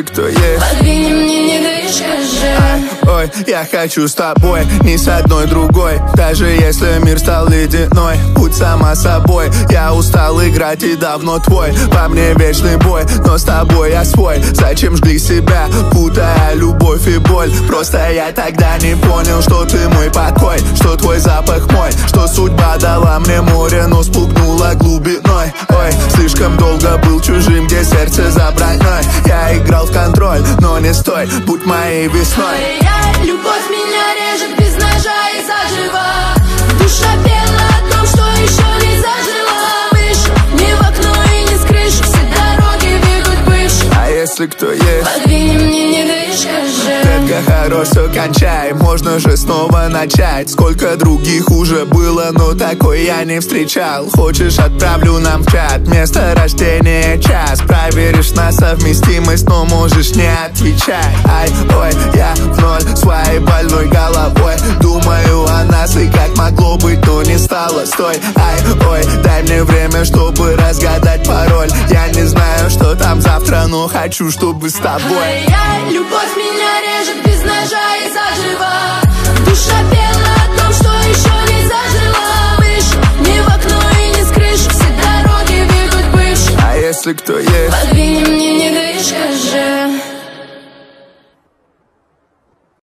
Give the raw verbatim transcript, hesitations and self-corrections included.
если кто есть. Подвинь мне, не движешь же. Ой, я хочу с тобой, ни с одной другой. Даже если мир стал ледяной, будь сама собой. Я устал играть и давно твой. Во мне вечный бой, но с тобой я свой. Зачем жгли себя, путая любовь и боль? Просто я тогда не понял, что ты мой покой, что твой запах мой, что судьба дала мне море, но спугнула глубиной. Ой, слишком долго был чужим, где сердце за броней. Я играл в контроль, но не стой, будь моей весной. Любовь меня режет без ножа и заживо. Душа пела о том, что еще не зажила. Выше, не в окно и не с крыши, все дороги ведут бывшим. А если кто есть? Подвинь мне, не движешь же. Детка, хорош, все кончай, можно же снова начать. Сколько других уже было, но такой я не встречал. Хочешь, отправлю нам в чат место рождения, час. Проверишь на совместимость, но можешь не отвечать. Ай, ой, я в ноль своей больной головой. Думаю о нас и как могло быть, но не стало. Стой, ай, ой, дай мне время, чтобы разгадать пароль. Я не знаю, что там завтра, но хочу, чтобы с тобой. Любовь меня режет без ножа и заживо. Душа пела о том, что еще не зажила. Выше, не в окно и не с крыши, все дороги ведут бывшим. А если кто есть?